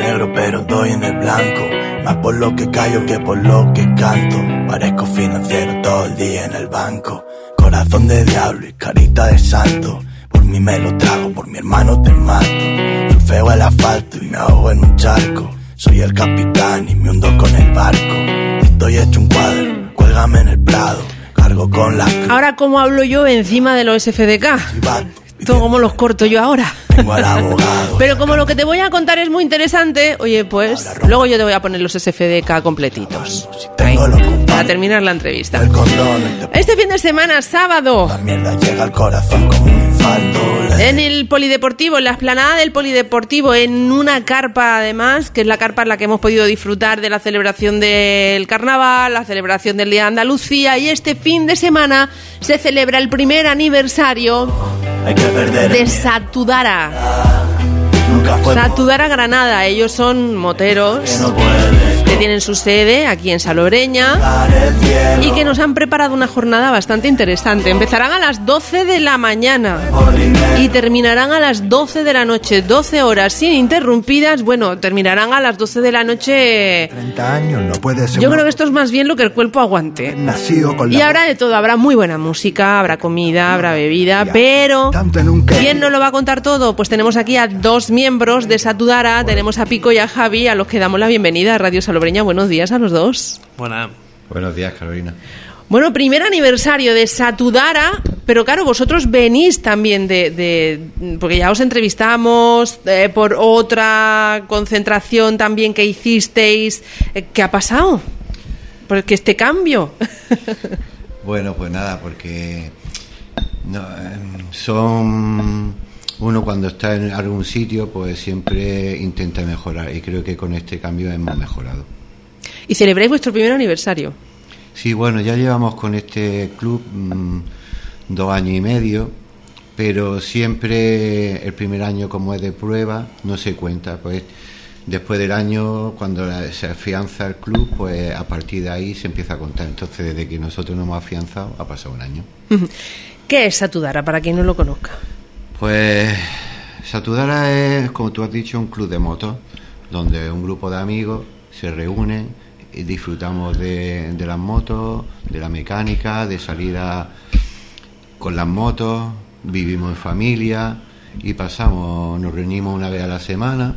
negro pero doy en el blanco. Más por lo que callo que por lo que canto. Parezco financiero todo el día en el banco. Corazón de diablo y carita de santo. Por mí me lo trago, por mi hermano te mato. Surfeo el asfalto y me ahogo en un charco. Soy el capitán y me hundo con el barco. Estoy hecho un cuadro, cuélgame en el prado. Cargo con la... Ahora, ¿cómo hablo yo encima de los SFDK? Todo como los corto yo ahora. Pero como lo que te voy a contar es muy interesante, oye, pues luego yo te voy a poner los SFDK completitos. Ahí, para terminar la entrevista. Este fin de semana, sábado, en el Polideportivo, en la explanada del Polideportivo, en una carpa además, que es la carpa en la que hemos podido disfrutar de la celebración del Carnaval, la celebración del Día de Andalucía, y este fin de semana se celebra el primer aniversario de Satudara. Satudara Granada. Ellos son moteros que tienen su sede aquí en Salobreña y que nos han preparado una jornada bastante interesante. Empezarán a las 12 de la mañana y terminarán a las 12 de la noche, 12 horas ininterrumpidas. Bueno, terminarán a las 12 de la noche. 30 años no puede ser. Yo creo que esto es más bien lo que el cuerpo aguante. Y habrá de todo, habrá muy buena música, habrá comida, habrá bebida, pero ¿quién nos lo va a contar todo? Pues tenemos aquí a dos miembros de Satudara, tenemos a Pico y a Javi, a los que damos la bienvenida a Radio Salobreña. Buenos días a los dos. Buenos días, Carolina. Bueno, primer aniversario de Satudara, pero claro, vosotros venís también porque ya os entrevistamos por otra concentración también que hicisteis. ¿Qué ha pasado? Porque este cambio. Bueno, pues nada, porque uno cuando está en algún sitio pues siempre intenta mejorar, y creo que con este cambio hemos mejorado. ¿Y celebráis vuestro primer aniversario? Sí, bueno, ya llevamos con este club 2 años y medio, pero siempre el primer año, como es de prueba, no se cuenta. Pues después del año, cuando se afianza el club, pues a partir de ahí se empieza a contar. Entonces, desde que nosotros nos hemos afianzado, ha pasado un año. ¿Qué es Satudara, para quien no lo conozca? Pues Satudara es, como tú has dicho, un club de motos, donde un grupo de amigos se reúnen y disfrutamos de las motos, de la mecánica, de salida con las motos, vivimos en familia y nos reunimos una vez a la semana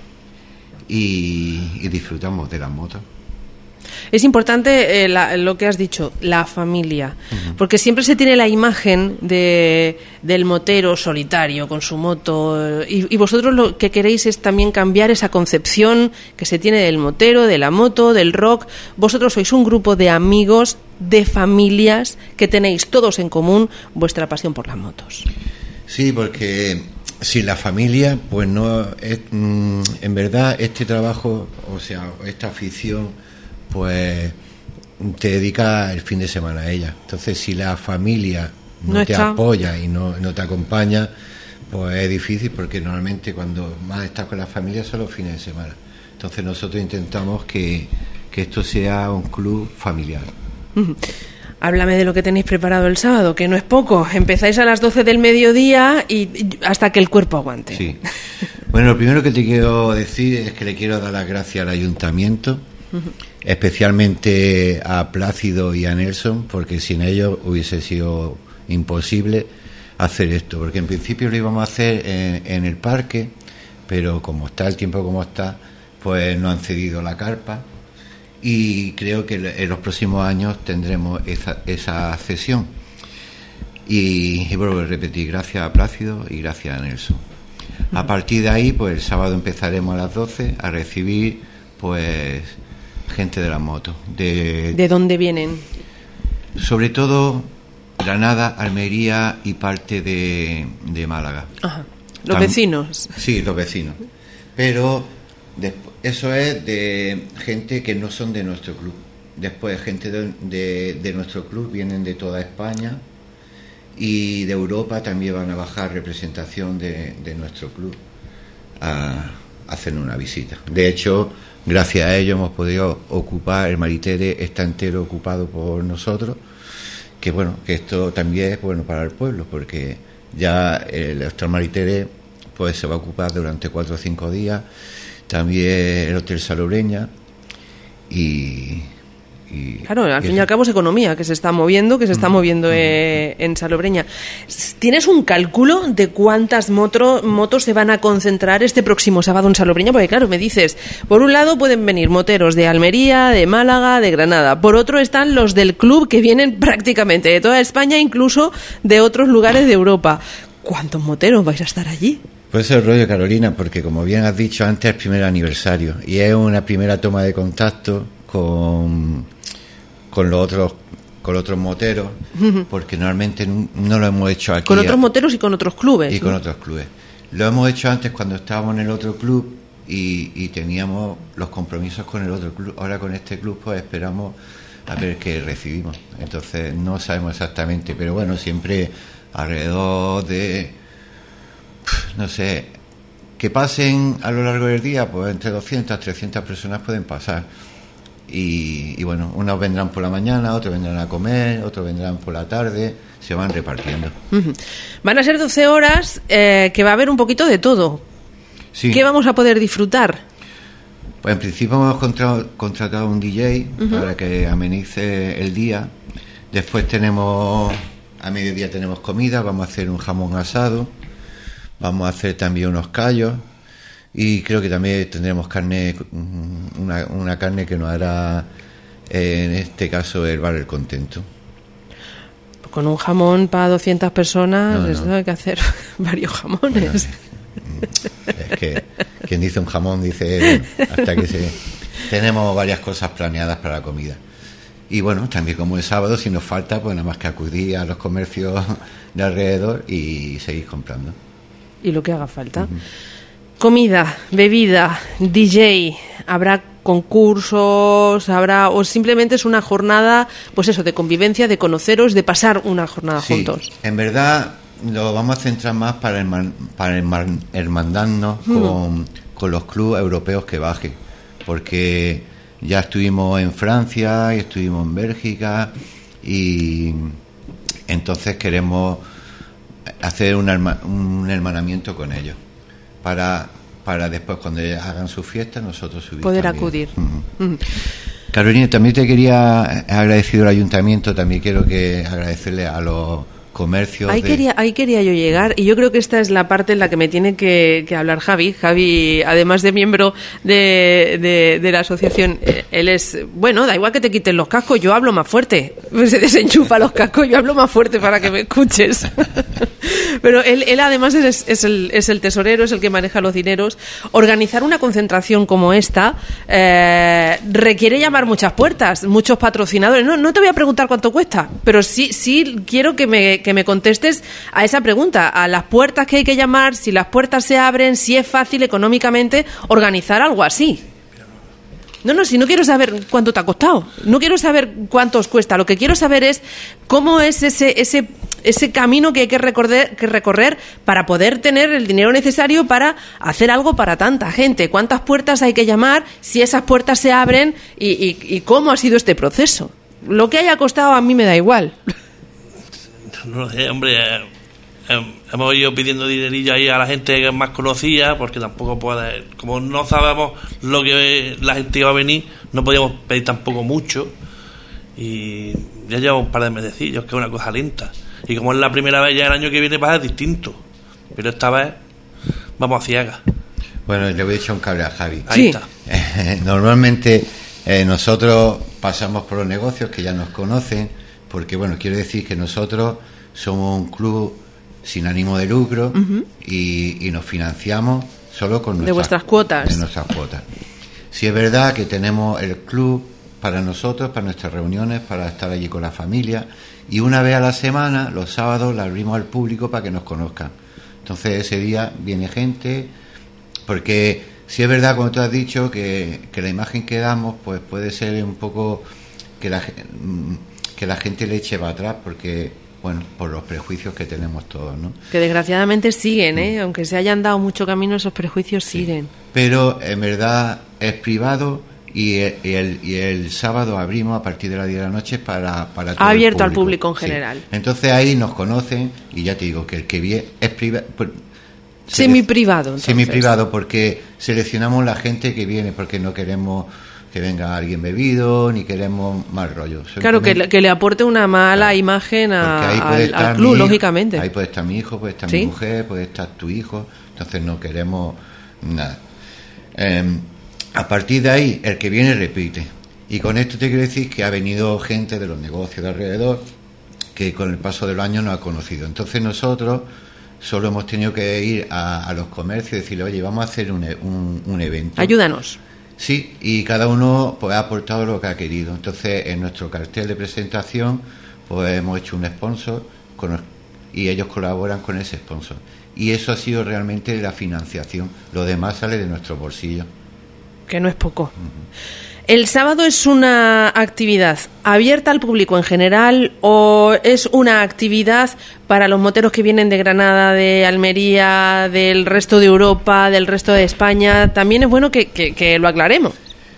y disfrutamos de las motos. Es importante lo que has dicho, la familia, porque siempre se tiene la imagen del motero solitario con su moto, y vosotros lo que queréis es también cambiar esa concepción que se tiene del motero, de la moto, del rock. Vosotros sois un grupo de amigos, de familias, que tenéis todos en común vuestra pasión por las motos. Sí, porque sin la familia, pues no es, en verdad este trabajo, o sea, esta afición, pues te dedicas el fin de semana a ella. Entonces, si la familia no te apoya y no te acompaña, pues es difícil, porque normalmente cuando más estás con la familia son los fines de semana. Entonces nosotros intentamos que esto sea un club familiar. Háblame de lo que tenéis preparado el sábado, que no es poco. Empezáis a las 12 del mediodía y hasta que el cuerpo aguante. Sí. Bueno, lo primero que te quiero decir es que le quiero dar las gracias al ayuntamiento, especialmente a Plácido y a Nelson, porque sin ellos hubiese sido imposible hacer esto, porque en principio lo íbamos a hacer en el parque, pero como está el tiempo como está, pues nos han cedido la carpa, y creo que en los próximos años tendremos esa cesión. Y vuelvo a repetir, gracias a Plácido y gracias a Nelson. A partir de ahí, pues el sábado empezaremos a las 12 a recibir pues gente de las motos. ¿De dónde vienen? Sobre todo Granada, Almería y parte de Málaga. Ajá. ¿Los vecinos? Sí, los vecinos. Pero eso es de gente que no son de nuestro club. Después gente de nuestro club vienen de toda España, y de Europa también van a bajar representación de nuestro club a hacer una visita. De hecho, gracias a ello hemos podido ocupar, el Maritere está entero ocupado por nosotros, que bueno, que esto también es bueno para el pueblo, porque ya el Hostal Maritere pues se va a ocupar durante 4 o 5 días. también el Hotel Salobreña y claro, al fin y al cabo es economía que se está moviendo, en Salobreña. ¿Tienes un cálculo de cuántas motos se van a concentrar este próximo sábado en Salobreña? Porque claro, me dices, por un lado pueden venir moteros de Almería, de Málaga, de Granada. Por otro están los del club que vienen prácticamente de toda España, incluso de otros lugares de Europa. ¿Cuántos moteros vais a estar allí? Pues ese es el rollo, Carolina, porque como bien has dicho antes, es el primer aniversario y es una primera toma de contacto con los otros moteros, porque normalmente no lo hemos hecho aquí. Con otros moteros y con otros clubes. Y con otros clubes. Lo hemos hecho antes cuando estábamos en el otro club y teníamos los compromisos con el otro club. Ahora con este club pues esperamos a ver qué recibimos. Entonces no sabemos exactamente, pero bueno, siempre alrededor de, no sé, que pasen a lo largo del día, pues entre 200 300 personas pueden pasar. Y bueno, unos vendrán por la mañana, otros vendrán a comer, otros vendrán por la tarde, se van repartiendo. Van a ser 12 horas que va a haber un poquito de todo. Sí. ¿Qué vamos a poder disfrutar? Pues en principio hemos contratado un DJ para que amenice el día. Después a mediodía tenemos comida, vamos a hacer un jamón asado, vamos a hacer también unos callos. Y creo que también tendremos carne, una carne que nos hará, en este caso, el Bar El Contento. Con un jamón para 200 personas, eso hay que hacer varios jamones. Es que quien dice un jamón dice hasta que tenemos varias cosas planeadas para la comida. Y bueno, también como es sábado, si nos falta, pues nada más que acudir a los comercios de alrededor y seguir comprando. Y lo que haga falta. Comida, bebida, DJ, habrá concursos, o simplemente es una jornada, pues eso, de convivencia, de conoceros, de pasar una jornada juntos. En verdad lo vamos a centrar más para hermandarnos con los clubes europeos que bajen, porque ya estuvimos en Francia y estuvimos en Bélgica y entonces queremos hacer un hermanamiento con ellos. Para después, cuando hagan su fiesta, nosotros subir poder también. Acudir. Carolina, también te quería agradecido al ayuntamiento, también quiero agradecerle a los comercios. Ahí quería yo llegar, y yo creo que esta es la parte en la que me tiene que hablar Javi. Javi, además de miembro de la asociación, él es, bueno, da igual que te quiten los cascos, yo hablo más fuerte. Se desenchufa los cascos, yo hablo más fuerte para que me escuches. Pero él además es el tesorero, es el que maneja los dineros. Organizar una concentración como esta requiere llamar muchas puertas, muchos patrocinadores. No te voy a preguntar cuánto cuesta, pero sí quiero que me contestes a esa pregunta, a las puertas que hay que llamar, si las puertas se abren, si es fácil económicamente organizar algo así. Si no quiero saber cuánto te ha costado, no quiero saber cuánto os cuesta, lo que quiero saber es cómo es ese camino que hay que recorrer para poder tener el dinero necesario para hacer algo para tanta gente, cuántas puertas hay que llamar, si esas puertas se abren y cómo ha sido este proceso. Lo que haya costado a mí me da igual. No sé, hombre, hemos ido pidiendo dinerillo ahí a la gente que es más conocida, porque tampoco puede, como no sabemos lo que la gente iba a venir, no podíamos pedir tampoco mucho, y ya llevamos un par de mesecillos, que es una cosa lenta, y como es la primera vez, ya el año que viene va a ser distinto, pero esta vez vamos a ciegas. Bueno, le voy a echar un cable a Javi. Ahí está. Normalmente nosotros pasamos por los negocios que ya nos conocen, porque bueno, quiero decir que nosotros somos un club sin ánimo de lucro y nos financiamos solo con vuestras cuotas. De nuestras cuotas. Sí es verdad que tenemos el club para nosotros, para nuestras reuniones, para estar allí con la familia, y una vez a la semana, los sábados, la abrimos al público para que nos conozcan. Entonces ese día viene gente, porque sí es verdad, como tú has dicho, que la imagen que damos pues puede ser un poco que la gente le eche para atrás, porque bueno, por los prejuicios que tenemos todos, ¿no? Que desgraciadamente siguen, aunque se hayan dado mucho camino, esos prejuicios siguen. Pero en verdad es privado y el sábado abrimos a partir de las 10 de la noche para todo abierto el al público en general. Entonces ahí nos conocen y ya te digo que el que viene es privado. Semiprivado. Entonces. Semiprivado, porque seleccionamos la gente que viene, porque no queremos que venga alguien bebido, ni queremos mal rollo. Claro, que le aporte una mala imagen al club, lógicamente. Ahí puede estar mi hijo, puede estar mi mujer, puede estar tu hijo, entonces no queremos nada. A partir de ahí, el que viene repite. Y con esto te quiero decir que ha venido gente de los negocios de alrededor que con el paso de los años nos ha conocido. Entonces nosotros solo hemos tenido que ir a los comercios y decirle, oye, vamos a hacer un evento. Ayúdanos. Sí, y cada uno pues ha aportado lo que ha querido. Entonces, en nuestro cartel de presentación, pues hemos hecho un sponsor y ellos colaboran con ese sponsor. Y eso ha sido realmente la financiación. Lo demás sale de nuestro bolsillo. Que no es poco. ¿El sábado es una actividad abierta al público en general o es una actividad para los moteros que vienen de Granada, de Almería, del resto de Europa, del resto de España? También es bueno que lo aclaremos.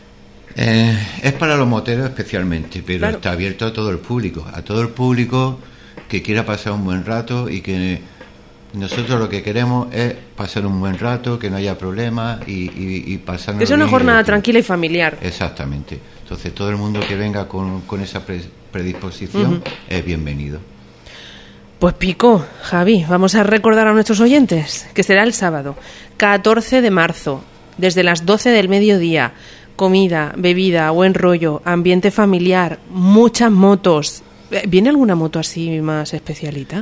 Es para los moteros especialmente, pero claro, está abierto a todo el público que quiera pasar un buen rato y que nosotros lo que queremos es pasar un buen rato, que no haya problemas y pasar. Que sea una jornada tranquila y familiar. Exactamente. Entonces todo el mundo que venga con esa predisposición es bienvenido. Pues Pico, Javi, vamos a recordar a nuestros oyentes que será el sábado 14 de marzo, desde las 12 del mediodía. Comida, bebida, buen rollo, ambiente familiar, muchas motos. ¿Viene alguna moto así más especialita?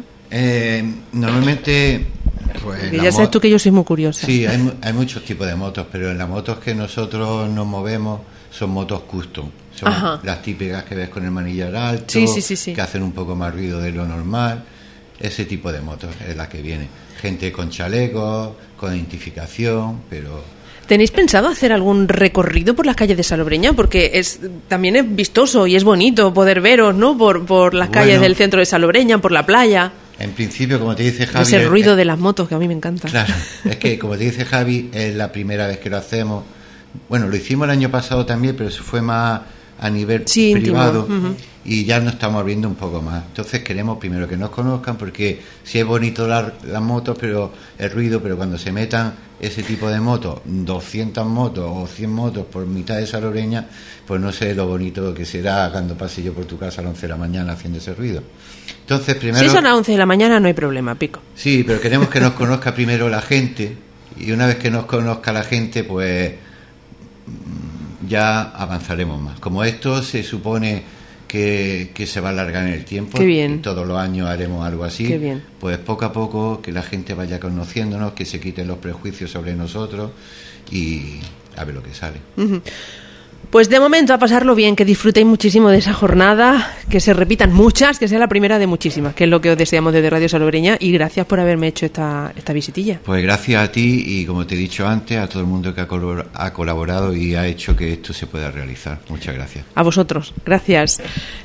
Normalmente pues ya sabes tú que yo soy muy curiosa. Sí, hay muchos tipos de motos, pero en las motos que nosotros nos movemos son motos custom, son las típicas que ves con el manillar alto, sí. Que hacen un poco más ruido de lo normal. Ese tipo de motos es la que viene, gente con chalecos, con identificación, pero... ¿Tenéis pensado hacer algún recorrido por las calles de Salobreña? Porque también es vistoso y es bonito poder veros, ¿no? Por las calles del centro de Salobreña, por la playa. En principio, como te dice Javi... Ese ruido de las motos que a mí me encanta. Claro, es que como te dice Javi, es la primera vez que lo hacemos. Bueno, lo hicimos el año pasado también, pero eso fue más a nivel privado y ya nos estamos abriendo un poco más. Entonces queremos primero que nos conozcan, porque sí es bonito las motos, pero el ruido, pero cuando se metan ese tipo de motos, 200 motos o 100 motos por mitad de Salobreña, pues no sé lo bonito que será cuando pase yo por tu casa a las 11 de la mañana haciendo ese ruido. Entonces primero... Si son a las 11 de la mañana no hay problema, Pico. Sí, pero queremos que nos conozca primero la gente, y una vez que nos conozca la gente, pues ya avanzaremos más. Como esto se supone que se va a alargar en el tiempo, y todos los años haremos algo así, pues poco a poco que la gente vaya conociéndonos, que se quiten los prejuicios sobre nosotros y a ver lo que sale. Pues de momento a pasarlo bien, que disfrutéis muchísimo de esa jornada, que se repitan muchas, que sea la primera de muchísimas, que es lo que os deseamos desde Radio Salobreña, y gracias por haberme hecho esta visitilla. Pues gracias a ti y, como te he dicho antes, a todo el mundo que ha colaborado y ha hecho que esto se pueda realizar. Muchas gracias. A vosotros, gracias.